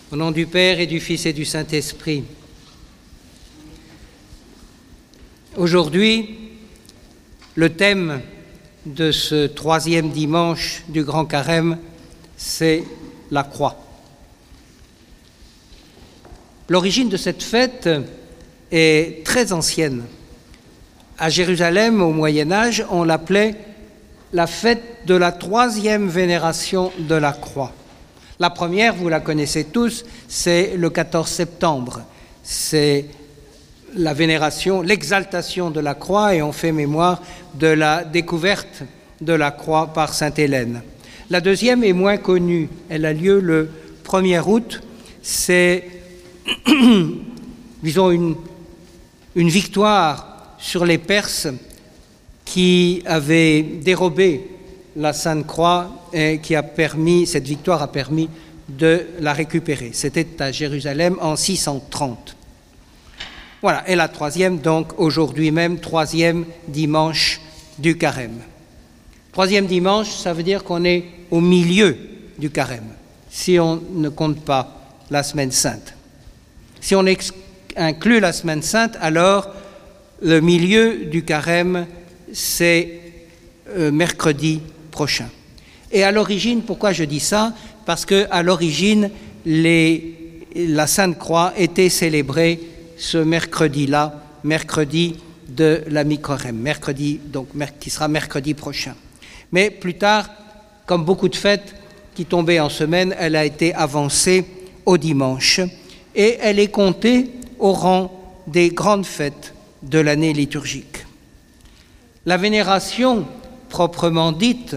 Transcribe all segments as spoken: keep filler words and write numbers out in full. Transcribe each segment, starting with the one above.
Au nom du Père et du Fils et du Saint-Esprit. Aujourd'hui, le thème de ce troisième dimanche du Grand Carême, c'est la croix. L'origine de cette fête est très ancienne. À Jérusalem, au Moyen-Âge, on l'appelait la fête de la troisième vénération de la croix. La première, vous la connaissez tous, c'est le quatorze septembre. C'est la vénération, l'exaltation de la croix, et on fait mémoire de la découverte de la croix par sainte Hélène. La deuxième est moins connue. Elle a lieu le premier août. C'est, disons, une, une victoire sur les Perses qui avaient dérobé la Sainte Croix et qui a permis, cette victoire a permis de la récupérer. C'était à Jérusalem en six cent trente. Voilà, et la troisième, donc aujourd'hui même, troisième dimanche du Carême. Troisième dimanche, ça veut dire qu'on est au milieu du Carême, si on ne compte pas la Semaine Sainte. Si on ex- inclut la Semaine Sainte, alors le milieu du Carême, c'est euh, mercredi prochain. Et à l'origine, pourquoi je dis ça? Parce qu'à l'origine, les, la Sainte Croix était célébrée ce mercredi-là, mercredi de la mi-carême, mercredi, donc qui sera mercredi prochain. Mais plus tard, comme beaucoup de fêtes qui tombaient en semaine, elle a été avancée au dimanche et elle est comptée au rang des grandes fêtes de l'année liturgique. La vénération proprement dite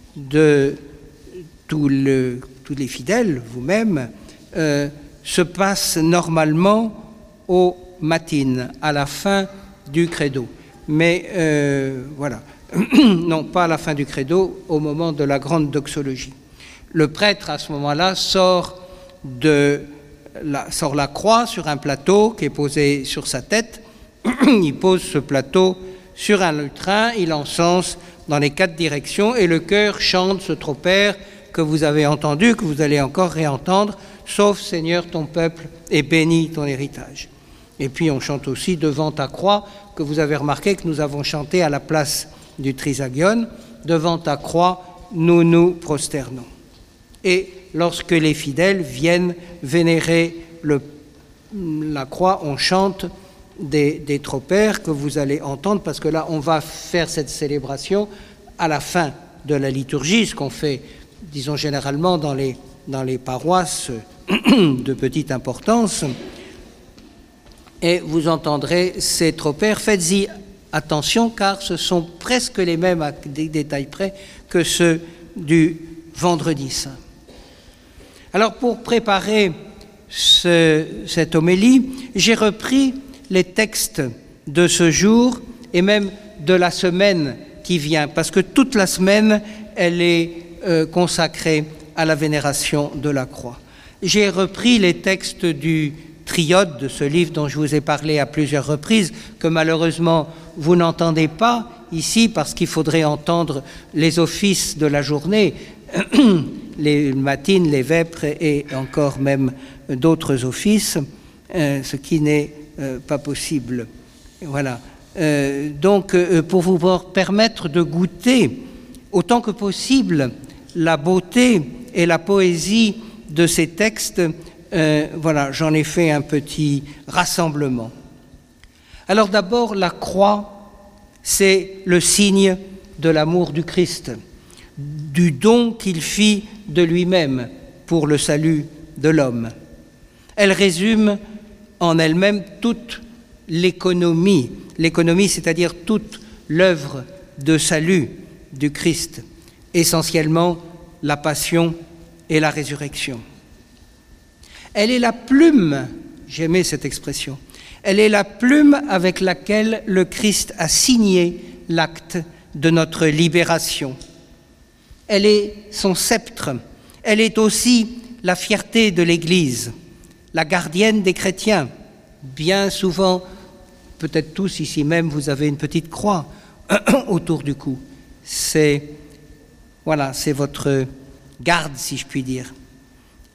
de tout le, tous les fidèles, vous-même, euh, se passe normalement aux matines, à la fin du credo. Mais euh, voilà, non pas à la fin du credo, au moment de la grande doxologie. Le prêtre, à ce moment-là, sort, de la, sort la croix sur un plateau qui est posé sur sa tête. Il pose ce plateau sur un lutrin, il encense dans les quatre directions et le chœur chante ce tropère que vous avez entendu, que vous allez encore réentendre, sauf Seigneur ton peuple et bénis ton héritage. Et puis on chante aussi devant ta croix, que vous avez remarqué que nous avons chanté à la place du Trisagion, devant ta croix nous nous prosternons. Et lorsque les fidèles viennent vénérer le, la croix, on chante Des, des tropères que vous allez entendre, parce que là, on va faire cette célébration à la fin de la liturgie, ce qu'on fait, disons, généralement dans les, dans les paroisses de petite importance. Et vous entendrez ces tropères. Faites-y attention, car ce sont presque les mêmes, à des détails près, que ceux du Vendredi Saint. Alors, pour préparer ce, cette homélie, j'ai repris les textes de ce jour et même de la semaine qui vient, parce que toute la semaine, elle est euh, consacrée à la vénération de la croix. J'ai repris les textes du Triode, de ce livre dont je vous ai parlé à plusieurs reprises, que malheureusement vous n'entendez pas ici, parce qu'il faudrait entendre les offices de la journée, les matines, les vêpres et encore même d'autres offices, euh, ce qui n'est Euh, pas possible. Voilà. Euh, donc, euh, pour vous permettre de goûter autant que possible la beauté et la poésie de ces textes, euh, voilà, j'en ai fait un petit rassemblement. Alors d'abord, la croix, c'est le signe de l'amour du Christ, du don qu'il fit de lui-même pour le salut de l'homme. Elle résume en elle-même toute l'économie, l'économie, c'est-à-dire toute l'œuvre de salut du Christ, essentiellement la passion et la résurrection. Elle est la plume, j'aimais cette expression, elle est la plume avec laquelle le Christ a signé l'acte de notre libération. Elle est son sceptre, elle est aussi la fierté de l'Église, la gardienne des chrétiens. Bien souvent, peut-être tous ici même, vous avez une petite croix autour du cou. C'est, voilà, c'est votre garde, si je puis dire.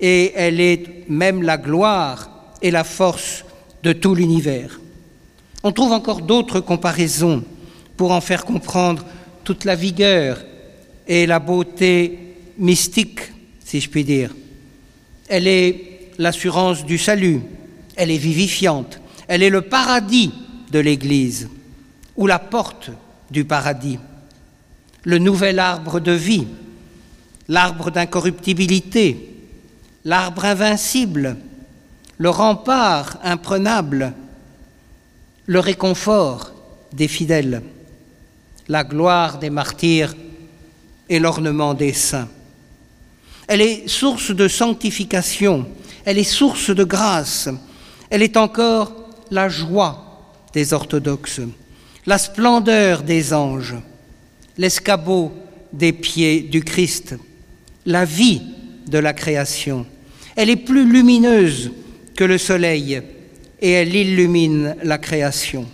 et elle est même la gloire et la force de tout l'univers. On trouve encore d'autres comparaisons pour en faire comprendre toute la vigueur et la beauté mystique, si je puis dire. Elle est l'assurance du salut, elle est vivifiante, elle est le paradis de l'Église, ou la porte du paradis, le nouvel arbre de vie, l'arbre d'incorruptibilité, l'arbre invincible, le rempart imprenable, le réconfort des fidèles, la gloire des martyrs et l'ornement des saints. Elle est source de sanctification, elle est source de grâce, elle est encore la joie des orthodoxes, la splendeur des anges, l'escabeau des pieds du Christ, la vie de la création. Elle est plus lumineuse que le soleil et elle illumine la création.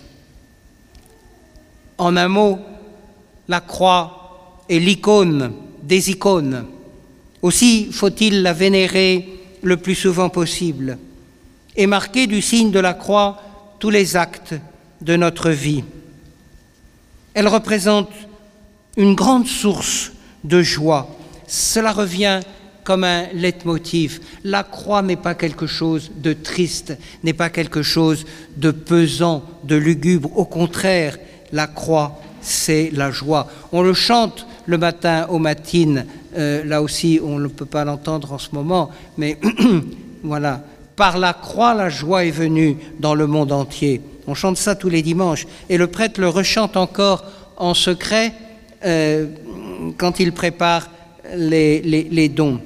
En un mot, la croix est l'icône des icônes. Aussi faut-il la vénérer le plus souvent possible et marquer du signe de la croix tous les actes de notre vie. Elle représente une grande source de joie. Cela revient comme un leitmotiv. La croix n'est pas quelque chose de triste, n'est pas quelque chose de pesant, de lugubre. Au contraire, la croix, c'est la joie. On le chante le matin aux matines, euh, là aussi on ne peut pas l'entendre en ce moment, mais voilà. Par la croix, la joie est venue dans le monde entier. On chante ça tous les dimanches. Et le prêtre le rechante encore en secret euh, quand il prépare les, les, les dons.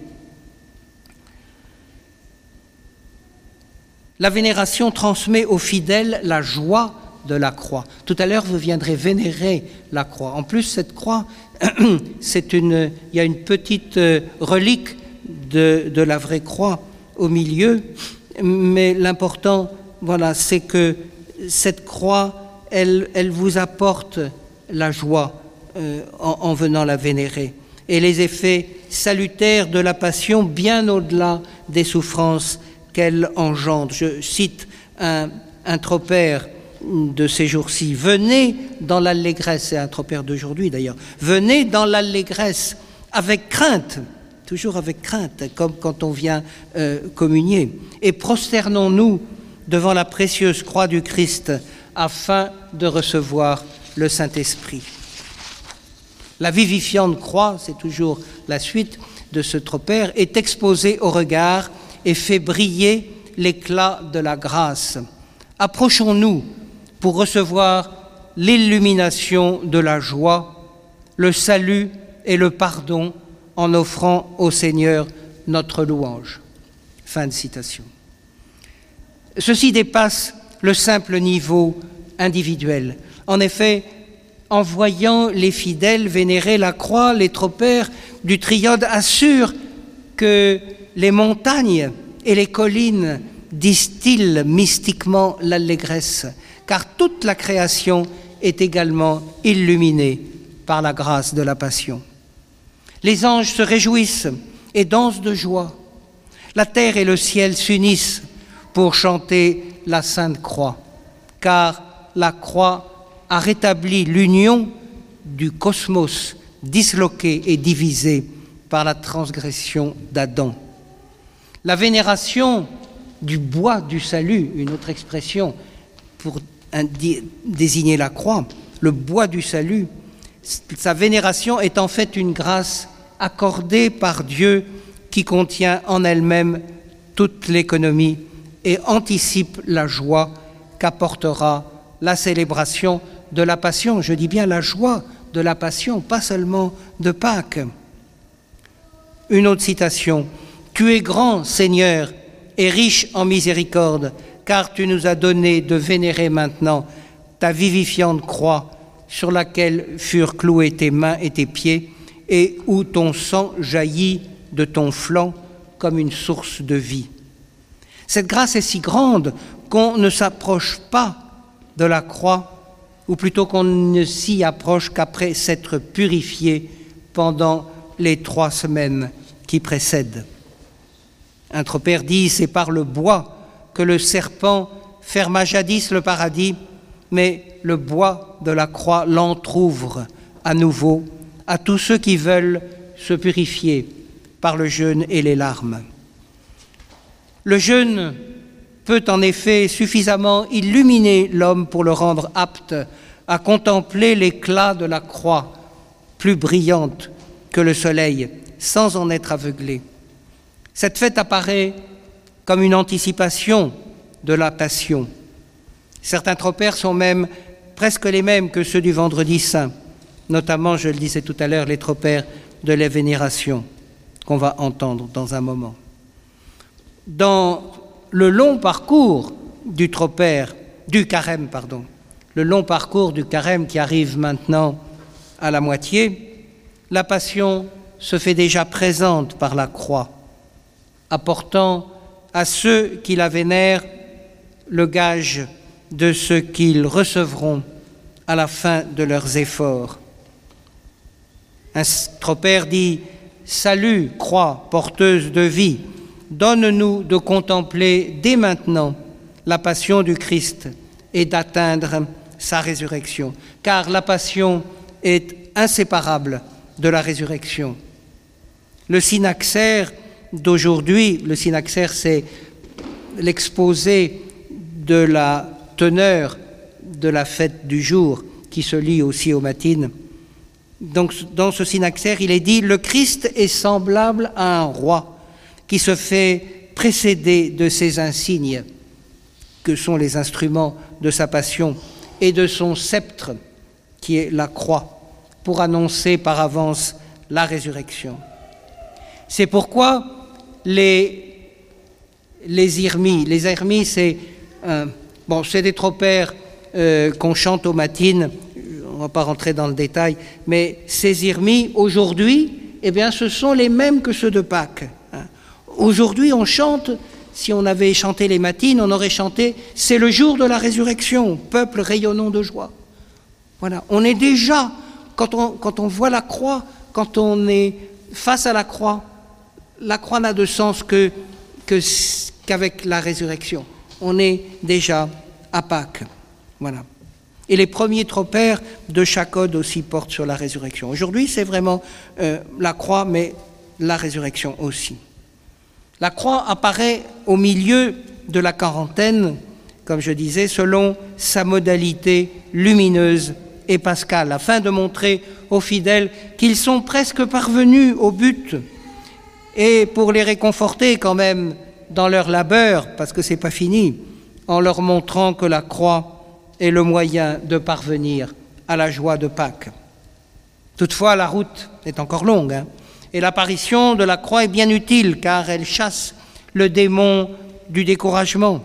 La vénération transmet aux fidèles la joie de la croix. Tout à l'heure, vous viendrez vénérer la croix. En plus, cette croix, c'est une, il y a une petite relique de, de la vraie croix au milieu, mais l'important, voilà, c'est que cette croix, elle, elle vous apporte la joie euh, en, en venant la vénérer. Et les effets salutaires de la passion, bien au-delà des souffrances qu'elle engendre. Je cite un, un tropère de ces jours-ci. Venez dans l'allégresse, c'est un tropère d'aujourd'hui d'ailleurs, venez dans l'allégresse avec crainte, toujours avec crainte, comme quand on vient euh, communier, et prosternons-nous devant la précieuse croix du Christ afin de recevoir le Saint-Esprit. La vivifiante croix, c'est toujours la suite de ce tropère, est exposée au regard et fait briller l'éclat de la grâce. Approchons-nous pour recevoir l'illumination de la joie, le salut et le pardon en offrant au Seigneur notre louange. Fin de citation. Ceci dépasse le simple niveau individuel. En effet, en voyant les fidèles vénérer la croix, les tropères du Triode assurent que les montagnes et les collines distillent mystiquement l'allégresse, car toute la création est également illuminée par la grâce de la Passion. Les anges se réjouissent et dansent de joie. La terre et le ciel s'unissent pour chanter la Sainte Croix, car la croix a rétabli l'union du cosmos disloqué et divisé par la transgression d'Adam. La vénération du bois du salut, une autre expression pour désigner la croix, le bois du salut, sa vénération est en fait une grâce accordée par Dieu qui contient en elle-même toute l'économie et anticipe la joie qu'apportera la célébration de la Passion. Je dis bien la joie de la Passion, pas seulement de Pâques. Une autre citation. « Tu es grand, Seigneur, et riche en miséricorde, car tu nous as donné de vénérer maintenant ta vivifiante croix sur laquelle furent cloués tes mains et tes pieds, et où ton sang jaillit de ton flanc comme une source de vie. » Cette grâce est si grande qu'on ne s'approche pas de la croix, ou plutôt qu'on ne s'y approche qu'après s'être purifié pendant les trois semaines qui précèdent. Un tropère dit, c'est par le bois que le serpent ferma jadis le paradis, mais le bois de la croix l'entr'ouvre à nouveau à tous ceux qui veulent se purifier par le jeûne et les larmes. Le jeûne peut en effet suffisamment illuminer l'homme pour le rendre apte à contempler l'éclat de la croix, plus brillante que le soleil, sans en être aveuglé. Cette fête apparaît comme une anticipation de la Passion. Certains tropères sont même presque les mêmes que ceux du Vendredi Saint, notamment, je le disais tout à l'heure, les tropères de la Vénération, qu'on va entendre dans un moment. Dans le long parcours du tropère, du carême, pardon, le long parcours du carême qui arrive maintenant à la moitié, la Passion se fait déjà présente par la croix, apportant à ceux qui la vénèrent le gage de ce qu'ils recevront à la fin de leurs efforts. Un tropère dit « Salut, croix, porteuse de vie, donne-nous de contempler dès maintenant la passion du Christ et d'atteindre sa résurrection. » Car la passion est inséparable de la résurrection. Le synaxaire d'aujourd'hui, le synaxaire c'est l'exposé de la teneur de la fête du jour qui se lit aussi aux matines. Donc dans ce synaxaire, il est dit « Le Christ est semblable à un roi qui se fait précéder de ses insignes, que sont les instruments de sa passion, et de son sceptre, qui est la croix, pour annoncer par avance la résurrection. » C'est pourquoi les, les irmis, les irmis, c'est euh, bon, c'est des tropères euh, qu'on chante aux matines, on ne va pas rentrer dans le détail, mais ces irmis, aujourd'hui, eh bien, ce sont les mêmes que ceux de Pâques. Hein. Aujourd'hui, on chante, si on avait chanté les matines, on aurait chanté « C'est le jour de la résurrection, peuple rayonnant de joie ». Voilà, on est déjà, quand on, quand on voit la croix, quand on est face à la croix, la croix n'a de sens que, que, qu'avec la résurrection. On est déjà à Pâques. Voilà. Et les premiers tropères de chaque ode aussi portent sur la résurrection. Aujourd'hui, c'est vraiment euh, la croix, mais la résurrection aussi. La croix apparaît au milieu de la quarantaine, comme je disais, selon sa modalité lumineuse et pascale, afin de montrer aux fidèles qu'ils sont presque parvenus au but, et pour les réconforter quand même dans leur labeur, parce que c'est pas fini, en leur montrant que la croix est le moyen de parvenir à la joie de Pâques. Toutefois, la route est encore longue, hein, et l'apparition de la croix est bien utile, car elle chasse le démon du découragement.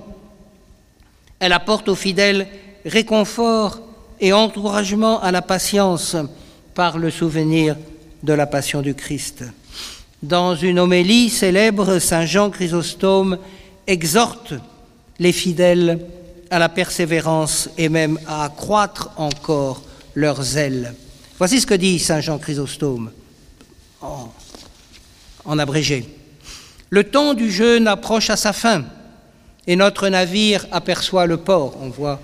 Elle apporte aux fidèles réconfort et encouragement à la patience par le souvenir de la passion du Christ. Dans une homélie célèbre, saint Jean Chrysostome exhorte les fidèles à la persévérance et même à accroître encore leur zèle. Voici ce que dit saint Jean Chrysostome, en, en abrégé. « Le temps du jeûne approche à sa fin, et notre navire aperçoit le port. » On voit,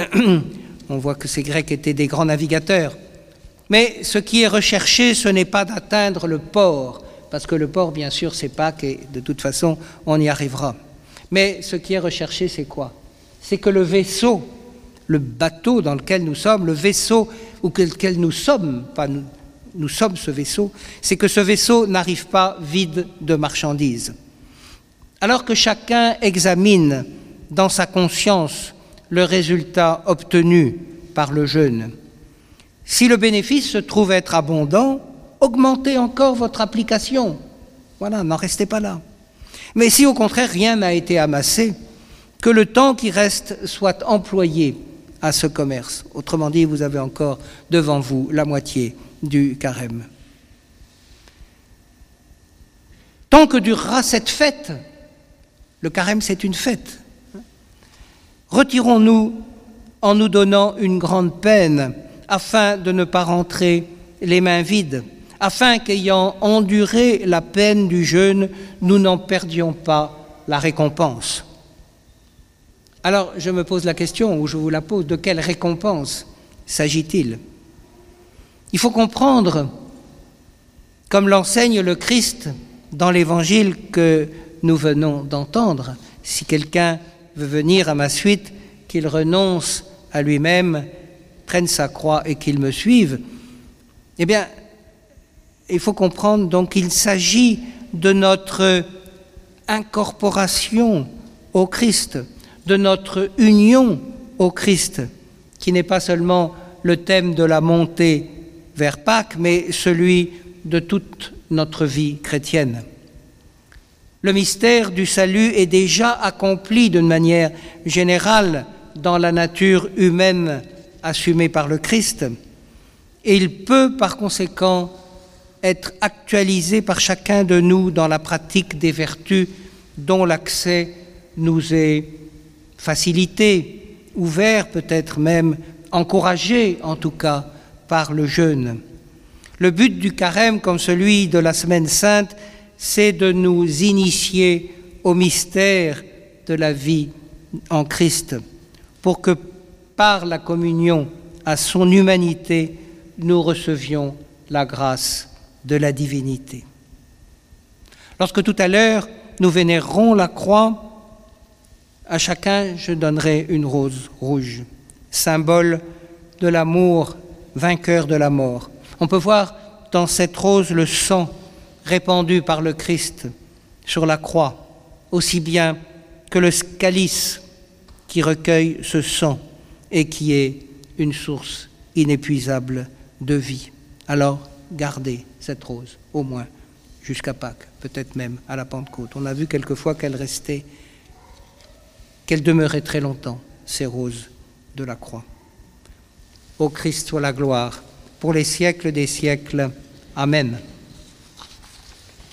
on voit que ces Grecs étaient des grands navigateurs. Mais ce qui est recherché, ce n'est pas d'atteindre le port, parce que le port, bien sûr, c'est Pâques, et de toute façon, on y arrivera. Mais ce qui est recherché, c'est quoi? C'est que le vaisseau, le bateau dans lequel nous sommes, le vaisseau ou lequel nous sommes, pas nous, nous sommes ce vaisseau, c'est que ce vaisseau n'arrive pas vide de marchandises. Alors que chacun examine dans sa conscience le résultat obtenu par le jeûne, si le bénéfice se trouve être abondant, augmentez encore votre application. Voilà, n'en restez pas là. Mais si au contraire rien n'a été amassé, que le temps qui reste soit employé à ce commerce. Autrement dit, vous avez encore devant vous la moitié du carême. Tant que durera cette fête, le carême c'est une fête, retirons-nous en nous donnant une grande peine afin de ne pas rentrer les mains vides, afin qu'ayant enduré la peine du jeûne, nous n'en perdions pas la récompense. Alors, je me pose la question, ou je vous la pose, de quelle récompense s'agit-il ? Il faut comprendre, comme l'enseigne le Christ dans l'évangile que nous venons d'entendre, si quelqu'un veut venir à ma suite, qu'il renonce à lui-même, prenne sa croix et qu'il me suive, eh bien, il faut comprendre donc qu'il s'agit de notre incorporation au Christ, de notre union au Christ, qui n'est pas seulement le thème de la montée vers Pâques, mais celui de toute notre vie chrétienne. Le mystère du salut est déjà accompli d'une manière générale dans la nature humaine assumée par le Christ, et il peut par conséquent être actualisé par chacun de nous dans la pratique des vertus dont l'accès nous est facilité, ouvert peut-être même, encouragé en tout cas par le jeûne. Le but du carême, comme celui de la Semaine Sainte, c'est de nous initier au mystère de la vie en Christ, pour que par la communion à son humanité, nous recevions la grâce de la divinité. Lorsque tout à l'heure, nous vénérerons la croix, à chacun je donnerai une rose rouge, symbole de l'amour vainqueur de la mort. On peut voir dans cette rose le sang répandu par le Christ sur la croix, aussi bien que le calice qui recueille ce sang et qui est une source inépuisable de vie. Alors, gardez cette rose, au moins jusqu'à Pâques, peut-être même à la Pentecôte. On a vu quelquefois qu'elle restait, qu'elle demeurait très longtemps, ces roses de la croix. Ô Christ soit la gloire, pour les siècles des siècles. Amen.